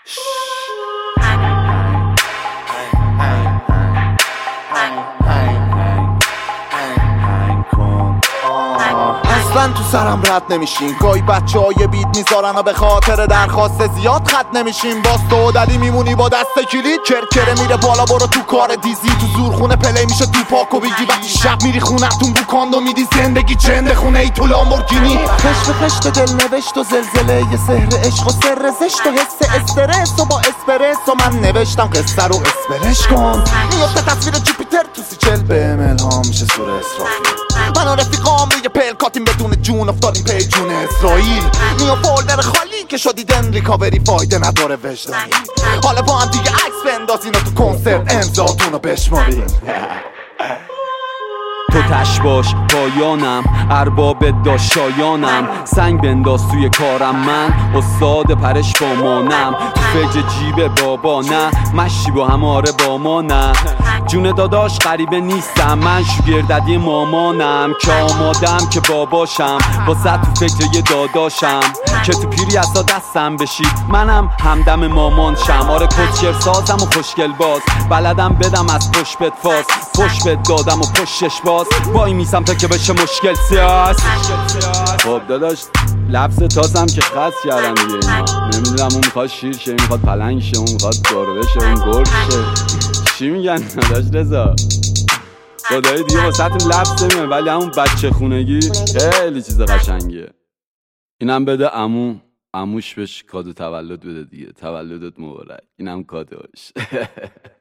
اصلا تو سرم رد نمیشین، گاهی بچه های بیت میذارن و به خاطر درخواست زیاد خط نمیشین. باز تو و دلی میمونی با دست کلید، کرکره میره بالا برو تو کار دیزی. تو زورخونه پلی میشه تو پاکو بگی، وقتی شب میری خونتون بوکاندو میدی زندگی جنده خونه ای تو لامبورگینی. خشت خشت دل نوشت و زلزله یه سحر عشق و سر زشت و حس استرس و با اسپرس و من نوشتم قصه رو اسپرش کن. میفته تصویر جوپیتر تو سیچل به الهام میشه سور اسرافیل. من و رفیقام روی پلکاتیم بدون جون افتادیم پی جون اسرائیل. میو فولدر خالی که شدیدن ریکاوری فایده نداره وجدانی. حالا با هم دیگه عکس بندازین و تو کنسرت امضاتون رو بشمارین. تو تش باش پایانم، ارباب داشایانم. سنگ بنداز توی کارم، من استاد پرش با مانم. تو فکر جیب بابا نه، مشی با هماره با ما نه. جون داداش غریبه نیستم، من شوگرددی مامانم. که آمادم که باباشم، واسه تو فکر یه داداشم. که تو پیری اصلا دستم بشید، منم همدم مامان شم. آره کچر سازم و خوشگل باز، بلدم بدم از پشت بد فاز. پشت بد دادم و پشتش باز، وای میسم تا که بشه مشکل سیاس. خب داداش لبس تاسم که خاص کردن دیگه اینا. نمیدونم اون میخواد شیر شه، اون میخواد پلنگ شه، اون میخواد گربه شه، اون گرگ شه. چی میگن داداش رضا؟ خدایی دیگه واسهتون لبس نمیگم، ولی همون بچه خونگی خیلی چیز قشنگیه. اینم بده عموش بهش کادو تولد بده دیگه. تولدت مبارک. اینم کادوش.